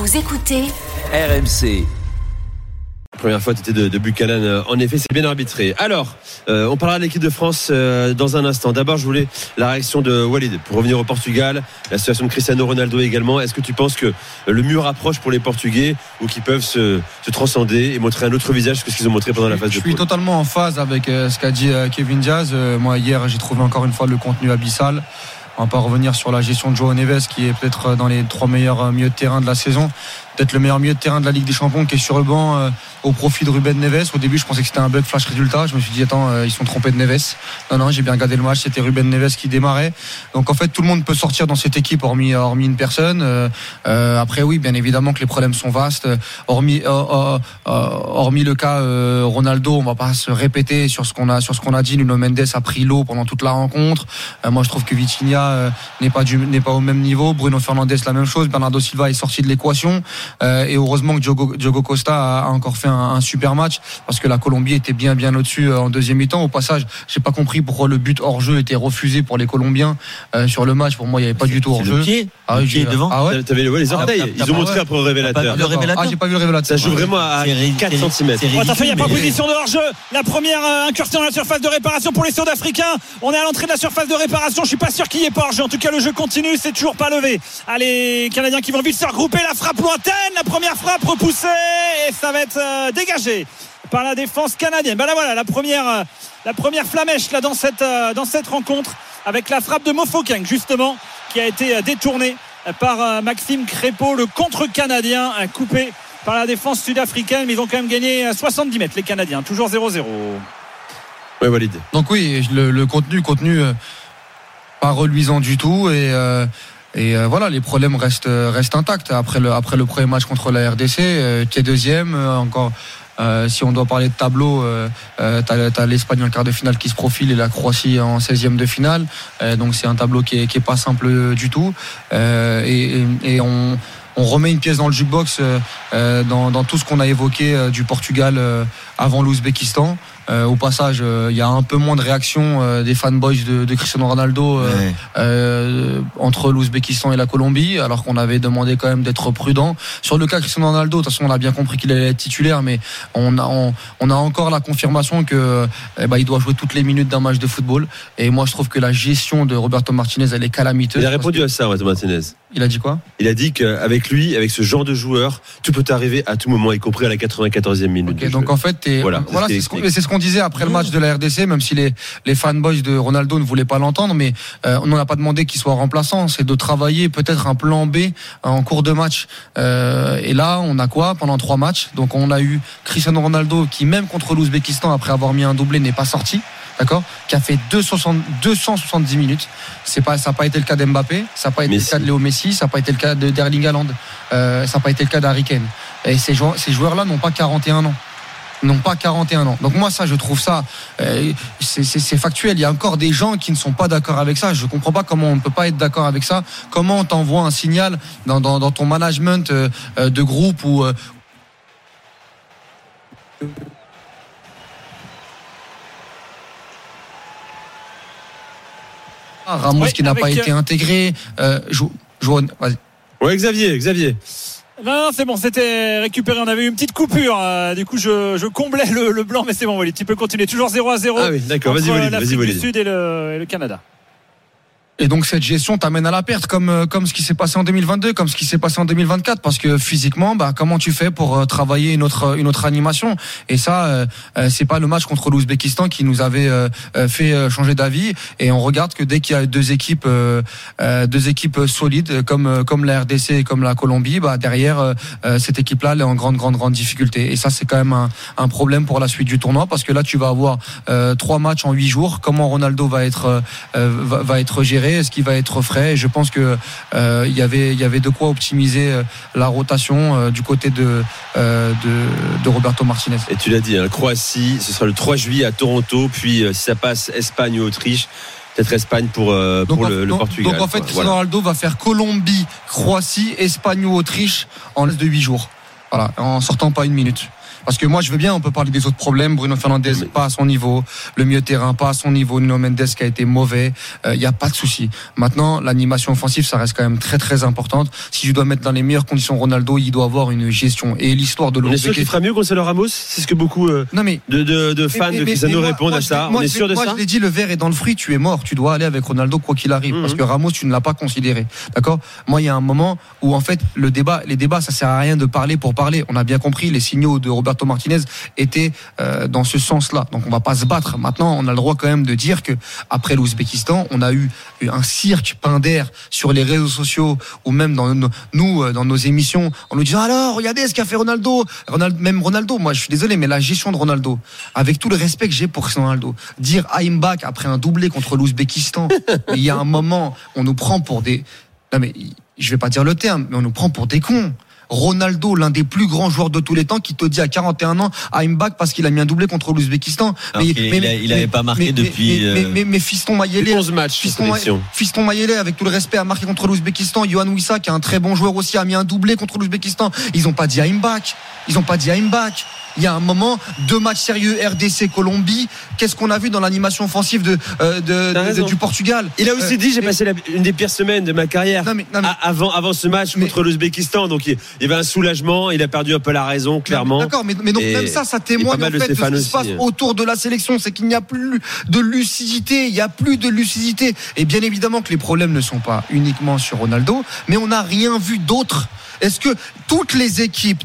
Vous écoutez RMC. Première fois, tu étais de Buchanan. En effet, c'est bien arbitré. Alors, on parlera de l'équipe de France dans un instant. D'abord, je voulais la réaction de Walid pour revenir au Portugal. La situation de Cristiano Ronaldo également. Est-ce que tu penses que le mur approche pour les Portugais ou qu'ils peuvent se transcender et montrer un autre visage que ce qu'ils ont montré pendant la phase de poule? Je suis totalement en phase avec ce qu'a dit Kevin Diaz. Moi, hier, j'ai trouvé encore une fois le contenu abyssal. On va pas revenir sur la gestion de João Neves, qui est peut-être dans les 3 meilleurs milieux de terrain de la saison. Peut-être le meilleur milieu de terrain de la Ligue des Champions, qui est sur le banc au profit de Ruben Neves. Au début, je pensais que c'était un bug flash résultat. Je me suis dit, attends, ils sont trompés de Neves. Non, j'ai bien regardé le match. C'était Ruben Neves qui démarrait. Donc, en fait, tout le monde peut sortir dans cette équipe, hormis une personne. Après, oui, bien évidemment que les problèmes sont vastes. Hormis le cas Ronaldo, on va pas se répéter sur ce qu'on a dit. Nuno Mendes a pris l'eau pendant toute la rencontre. Moi, je trouve que Vitinha n'est pas au même niveau. Bruno Fernandes, la même chose. Bernardo Silva est sorti de l'équation. Et heureusement que Diogo Costa a encore fait un super match, parce que la Colombie était bien au-dessus en deuxième mi-temps. Au passage, j'ai pas compris pourquoi le but hors jeu était refusé pour les Colombiens sur le match. Pour moi, il n'y avait pas du tout hors jeu. Le pied devant. Ah ouais. T'avais les orteils. Ils ont montré après le révélateur. Le révélateur. Ah, j'ai pas vu le révélateur. Ça joue vraiment à 4 cm. Attention, il n'y a pas position de hors-jeu. La première incursion dans la surface de réparation pour les Sud-Africains. On est à l'entrée de la surface de réparation. Je suis pas sûr qu'il y ait pas hors-jeu. En tout cas, le jeu continue. C'est toujours pas levé. Allez, Canadiens qui vont vite se regrouper. La frappe lointaine. La première frappe repoussée. Et ça va être dégagé par la défense canadienne. Ben là, voilà, la première flamèche là dans cette rencontre, avec la frappe de Mofokeng, justement, qui a été détournée par Maxime Crépeau, le contre-canadien, coupé par la défense sud-africaine. Mais ils ont quand même gagné 70 mètres, les Canadiens, toujours 0-0. Oui, Walid. Donc oui, le contenu pas reluisant du tout, et voilà, les problèmes restent intacts après le premier match contre la RDC, qui est deuxième. Encore, si on doit parler de tableau, t'as l'Espagne en quart de finale qui se profile et la Croatie en 16e de finale. Donc c'est un tableau qui est pas simple du tout. Et on remet une pièce dans le jukebox dans tout ce qu'on a évoqué du Portugal avant l'Ouzbékistan. Au passage, il y a un peu moins de réaction des fanboys de Cristiano Ronaldo entre l'Ouzbékistan et la Colombie, alors qu'on avait demandé quand même d'être prudent. Sur le cas Cristiano Ronaldo, de toute façon, on a bien compris qu'il allait être titulaire, mais on a encore la confirmation que il doit jouer toutes les minutes d'un match de football. Et moi, je trouve que la gestion de Roberto Martinez, elle est calamiteuse. Il a répondu à ça, Roberto Martinez. Il a dit quoi? Il a dit qu'avec lui, avec ce genre de joueur, tout peut arriver à tout moment, y compris à la 94e minute. Okay, donc en fait, c'est ce qu'on disait après le match de la RDC, même si les fanboys de Ronaldo ne voulaient pas l'entendre, mais on n'en a pas demandé qu'il soit remplaçant. C'est de travailler peut-être un plan B en cours de match. Et là, on a quoi pendant 3 matchs? Donc on a eu Cristiano Ronaldo qui, même contre l'Ouzbékistan, après avoir mis un doublé, n'est pas sorti. D'accord, qui a fait 270 minutes. Ça n'a pas été le cas d'Mbappé, ça n'a pas été le cas de Léo Messi, ça n'a pas été le cas d'Erling Haaland, ça n'a pas été le cas d'Harry Kane. Et ces joueurs-là n'ont pas 41 ans. Donc moi, ça, je trouve ça, c'est factuel. Il y a encore des gens qui ne sont pas d'accord avec ça. Je comprends pas comment on ne peut pas être d'accord avec ça. Comment on t'envoie un signal dans ton management de groupe ou Ramos qui n'a pas été intégré. Vas-y. Ouais, Xavier. Non, c'est bon, c'était récupéré. On avait eu une petite coupure. Du coup, je comblais le blanc, mais c'est bon, Walid. Tu peux continuer. Toujours 0-0. Ah oui, d'accord. Vas-y, Walid. L'Afrique du Sud et le Canada. Et donc cette gestion t'amène à la perte, comme ce qui s'est passé en 2022, comme ce qui s'est passé en 2024, parce que physiquement, comment tu fais pour travailler une autre animation? Et ça, c'est pas le match contre l'Ouzbékistan qui nous avait fait changer d'avis. Et on regarde que dès qu'il y a deux équipes solides comme la RDC et comme la Colombie, derrière cette équipe-là, elle est en grande difficulté. Et ça, c'est quand même un problème pour la suite du tournoi, parce que là, tu vas avoir 3 matchs en 8 jours. Comment Ronaldo va être géré? Est-ce qu'il va être frais? Et je pense que il y avait de quoi optimiser la rotation du côté de Roberto Martinez. Et tu l'as dit, Croatie, ce sera le 3 juillet à Toronto, puis si ça passe Espagne ou Autriche, peut-être Espagne pour le Portugal. Donc en fait, Cristiano Ronaldo va faire Colombie, Croatie, Espagne ou Autriche en laisse de 8 jours. Voilà, en sortant pas une minute. Parce que moi, je veux bien, on peut parler des autres problèmes. Bruno Fernandes, pas à son niveau. Le milieu de terrain, pas à son niveau. Nuno Mendes qui a été mauvais. Il n'y a pas de souci. Maintenant, l'animation offensive, ça reste quand même très, très importante. Si je dois mettre dans les meilleures conditions Ronaldo, il doit avoir une gestion. Et l'histoire de On est sûr qu'il fera mieux Gonzalo Ramos? C'est ce que beaucoup de fans de Cristiano répondent à ça. On est sûr de ça? Moi, je l'ai dit, le verre est dans le fruit, tu es mort. Tu dois aller avec Ronaldo quoi qu'il arrive. Parce que Ramos, tu ne l'as pas considéré. D'accord? Moi, il y a un moment où, en fait, les débats, ça sert à rien de parler pour parler. On a bien compris, les signaux de Roberto Martinez étaient dans ce sens-là. Donc, on va pas se battre. Maintenant, on a le droit quand même de dire que après l'Ouzbékistan, on a eu un cirque pain d'air sur les réseaux sociaux ou même dans nos émissions. On nous dit alors, regardez ce qu'a fait Ronaldo. Même Ronaldo, moi, je suis désolé, mais la gestion de Ronaldo, avec tout le respect que j'ai pour Ronaldo, dire I'm back après un doublé contre l'Ouzbékistan, il y a un moment, on nous prend pour des... Non mais, je vais pas dire le terme, mais on nous prend pour des cons. Ronaldo, l'un des plus grands joueurs de tous les temps, qui te dit à 41 ans, I'm back parce qu'il a mis un doublé contre l'Ouzbékistan. Il n'avait pas marqué depuis. Mais Fiston Mayele. 11 matchs. Fiston Mayele, avec tout le respect, a marqué contre l'Ouzbékistan. Yohan Wissa, qui est un très bon joueur aussi, a mis un doublé contre l'Ouzbékistan. Ils n'ont pas dit I'm back. Il y a un moment, 2 matchs sérieux, RDC, Colombie. Qu'est-ce qu'on a vu dans l'animation offensive du Portugal? Il a aussi dit, j'ai passé une des pires semaines de ma carrière avant ce match contre l'Ouzbékistan. Donc il y avait un soulagement. Il a perdu un peu la raison, clairement. D'accord, mais donc même ça témoigne en fait de ce qui se passe autour de la sélection. C'est qu'il n'y a plus de lucidité. Et bien évidemment que les problèmes ne sont pas uniquement sur Ronaldo, mais on n'a rien vu d'autre. Est-ce que toutes les équipes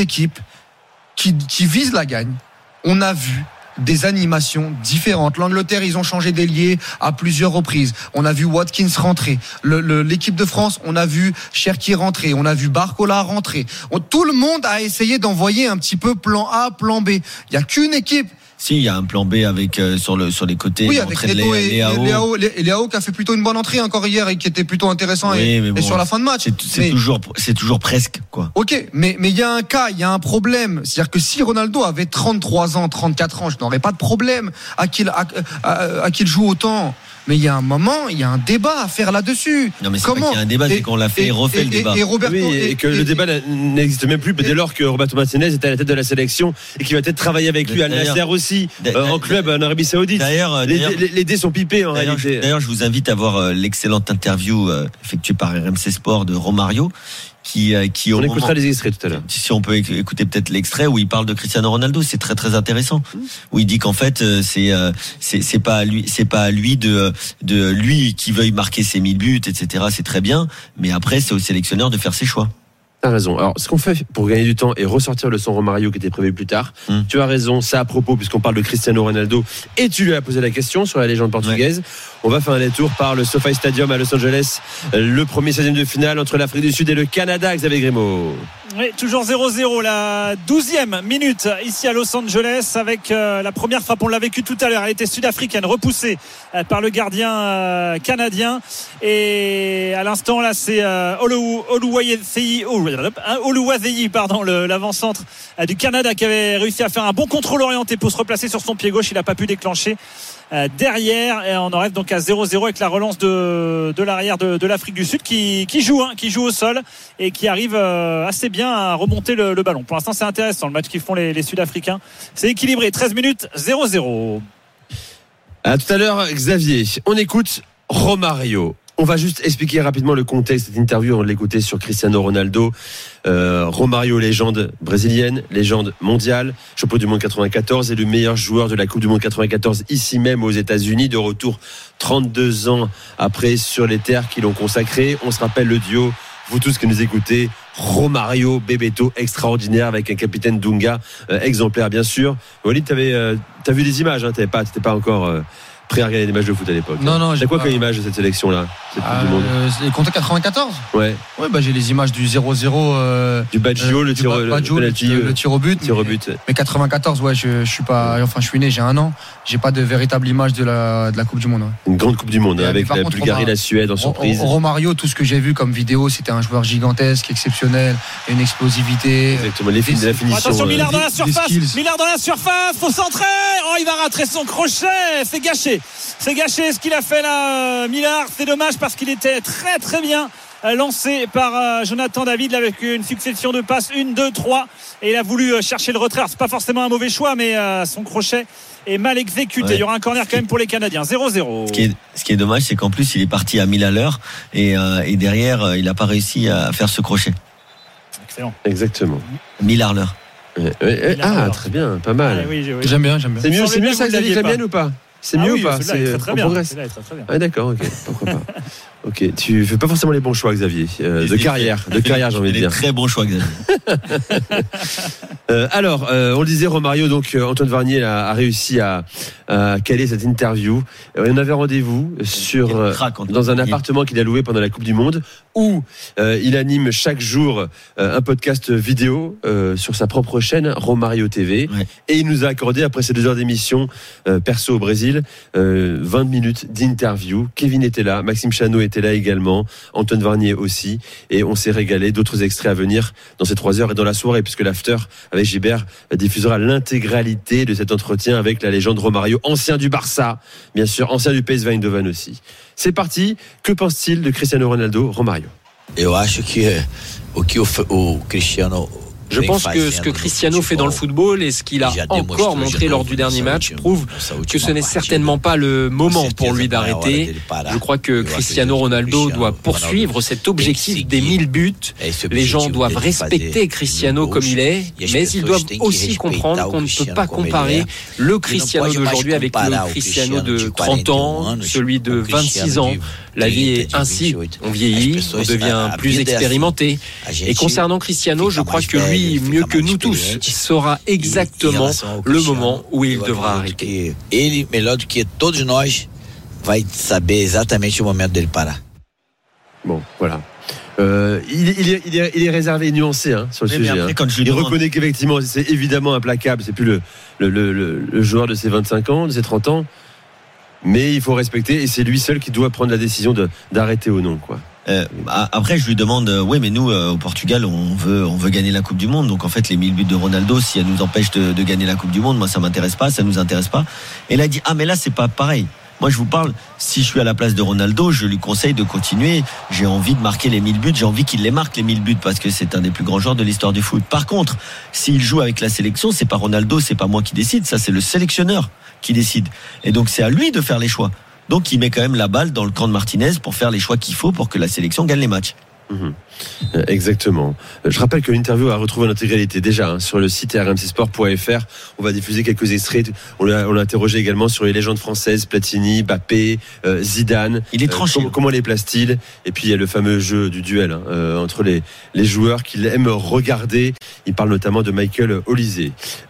qui visent la gagne, on a vu des animations différentes. L'Angleterre, ils ont changé d'ailier à plusieurs reprises. On a vu Watkins rentrer. L'équipe de France, on a vu Cherki rentrer. On a vu Barcola rentrer. Tout le monde a essayé d'envoyer un petit peu plan A, plan B. Il n'y a qu'une équipe. Si, il y a un plan B avec sur les côtés. Oui, avec Léao qui a fait plutôt une bonne entrée encore hier et qui était plutôt intéressant et sur la fin de match. C'est toujours presque, quoi. Ok, mais il y a un cas, il y a un problème. C'est-à-dire que si Ronaldo avait 33 ans, 34 ans, je n'aurais pas de problème à qu'il joue autant. Mais il y a un moment, il y a un débat à faire là-dessus. Non, mais c'est pas qu'il y a un débat, c'est qu'on l'a fait refait le débat. Et que le débat n'existe même plus dès lors que Roberto Martinez est à la tête de la sélection et qu'il va peut-être travailler avec lui à Al-Nassr aussi, en club en Arabie Saoudite. D'ailleurs, les dés sont pipés en réalité. D'ailleurs, je vous invite à voir l'excellente interview effectuée par RMC Sport de Romario. On écoutera les extraits tout à l'heure. Si on peut écouter peut-être l'extrait où il parle de Cristiano Ronaldo, c'est très très intéressant. Où il dit qu'en fait c'est pas à lui de lui qui veuille marquer ses 1000 buts, etc. C'est très bien, mais après c'est au sélectionneur de faire ses choix. T'as raison. Alors, ce qu'on fait pour gagner du temps et ressortir le son Romario qui était prévu plus tard, tu as raison, c'est à propos puisqu'on parle de Cristiano Ronaldo et tu lui as posé la question sur la légende portugaise. Ouais. On va faire un détour par le SoFi Stadium à Los Angeles, le premier 16e de finale entre l'Afrique du Sud et le Canada, Xavier Grimaud. Oui, toujours 0-0, la 12e minute ici à Los Angeles avec la première frappe, on l'a vécu tout à l'heure, elle était sud-africaine, repoussée par le gardien canadien et à l'instant là c'est Oluwaseyi, l'avant-centre du Canada qui avait réussi à faire un bon contrôle orienté pour se replacer sur son pied gauche, il n'a pas pu déclencher derrière et on en reste donc à 0-0 avec la relance de l'arrière de l'Afrique du Sud qui joue au sol et qui arrive assez bien à remonter le ballon. Pour l'instant c'est intéressant le match qu'ils font les Sud-Africains, c'est équilibré, 13 minutes 0-0. À tout à l'heure Xavier, on écoute Romario. On va juste expliquer rapidement le contexte de cette interview. On l'écoutait sur Cristiano Ronaldo. Romario, légende brésilienne, légende mondiale, champion du monde 94 et le meilleur joueur de la Coupe du monde 94 ici même aux États-Unis, de retour 32 ans après sur les terres qui l'ont consacré. On se rappelle le duo, vous tous qui nous écoutez, Romario, Bebeto, extraordinaire avec un capitaine Dunga exemplaire bien sûr. Walid, t'as vu des images, hein, t'étais pas encore prêt à regarder des matchs de foot à l'époque. Non, c'est quoi comme image de cette sélection-là, cette Coupe du Monde? Contre 94. Ouais, j'ai les images du 0-0 du Baggio, le tir au but. Mais 94, je suis pas, enfin je suis né, j'ai 1 an. J'ai pas de véritable image de la Coupe du Monde. Ouais. Une grande Coupe du Monde avec la Bulgarie, la Suède en surprise. Romario, tout ce que j'ai vu comme vidéo, c'était un joueur gigantesque, exceptionnel, une explosivité. Exactement, la finition. Attention, Millard dans la surface, faut centrer. Oh, il va rater son crochet, c'est gâché ce qu'il a fait là, Millard. C'est dommage parce qu'il était très très bien lancé par Jonathan David avec une succession de passes, 1, 2, 3, et il a voulu chercher le retrait. Alors, c'est pas forcément un mauvais choix, mais son crochet est mal exécuté. Il y aura un corner quand même pour les Canadiens. 0-0. Ce qui est dommage, c'est qu'en plus il est parti à 1000 à l'heure et derrière il n'a pas réussi à faire ce crochet. Excellent. Exactement. 1000 à l'heure. Très bien, pas mal. Oui. J'aime bien. C'est mieux ça, Xavier, que la mienne ou pas? C'est mieux ou pas? C'est très bien. D'accord, ok, pourquoi pas. Ok, tu fais pas forcément les bons choix, Xavier, de carrière, j'ai envie de dire. Très bons choix, Xavier. Alors, on le disait, Romario, donc Antoine Varnier a réussi à caler cette interview. On avait rendez-vous dans un appartement qu'il a loué pendant la Coupe du Monde, où il anime chaque jour un podcast vidéo sur sa propre chaîne Romario TV, et il nous a accordé, après ces 2 heures d'émission perso au Brésil, 20 minutes d'interview. Kevin était là, Maxime Chanot était là également, Antoine Varnier aussi, et on s'est régalé. D'autres extraits à venir dans ces 3 heures et dans la soirée, puisque l'after avec Gilbert diffusera l'intégralité de cet entretien avec la légende Romario, ancien du Barça, bien sûr, ancien du PSV Eindhoven aussi. C'est parti. Que pense-t-il de Cristiano Ronaldo, Romario? Eu acho que o Cristiano Je pense que ce que Cristiano fait dans le football et ce qu'il a encore montré lors du dernier match prouve que ce n'est certainement pas le moment pour lui d'arrêter. Je crois que Cristiano Ronaldo doit poursuivre cet objectif des 1000 buts. Les gens doivent respecter Cristiano comme il est, mais ils doivent aussi comprendre qu'on ne peut pas comparer le Cristiano d'aujourd'hui avec le Cristiano de 30 ans, celui de 26 ans. La vie est ainsi, on vieillit, on devient plus expérimenté. Et concernant Cristiano, je crois que lui, mieux que nous tous, saura exactement le moment où il devra arrêter. Ele, melhor do que todos nós, vai saber exatamente o momento dele parar. Bon, voilà. Il est réservé et nuancé sur le sujet. Après, il reconnaît qu'effectivement, c'est évidemment implacable. C'est plus le joueur de ses 25 ans, de ses 30 ans. Mais il faut respecter, et c'est lui seul qui doit prendre la décision d'arrêter ou non, quoi. Après je lui demande mais nous au Portugal on veut gagner la Coupe du Monde, donc en fait les 1000 buts de Ronaldo, si elle nous empêche de gagner la Coupe du Monde, moi ça m'intéresse pas, ça nous intéresse pas. Et il a dit mais là c'est pas pareil. Moi je vous parle, si je suis à la place de Ronaldo, je lui conseille de continuer. J'ai envie de marquer les 1000 buts, j'ai envie qu'il les marque les 1000 buts, parce que c'est un des plus grands joueurs de l'histoire du foot. Par contre, s'il joue avec la sélection, c'est pas Ronaldo, c'est pas moi qui décide, ça c'est le sélectionneur qui décide. Et donc c'est à lui de faire les choix. Donc il met quand même la balle dans le camp de Martinez pour faire les choix qu'il faut pour que la sélection gagne les matchs. Exactement. Je rappelle que l'interview a retrouvé en intégralité déjà sur le site rmcsport.fr. On va diffuser quelques extraits. On l'a interrogé également sur les légendes françaises, Platini, Mbappé, Zidane. Il est tranché. Comment les place-t-il? Et puis il y a le fameux jeu du duel entre les joueurs qu'il aime regarder. Il parle notamment de Michael Olise.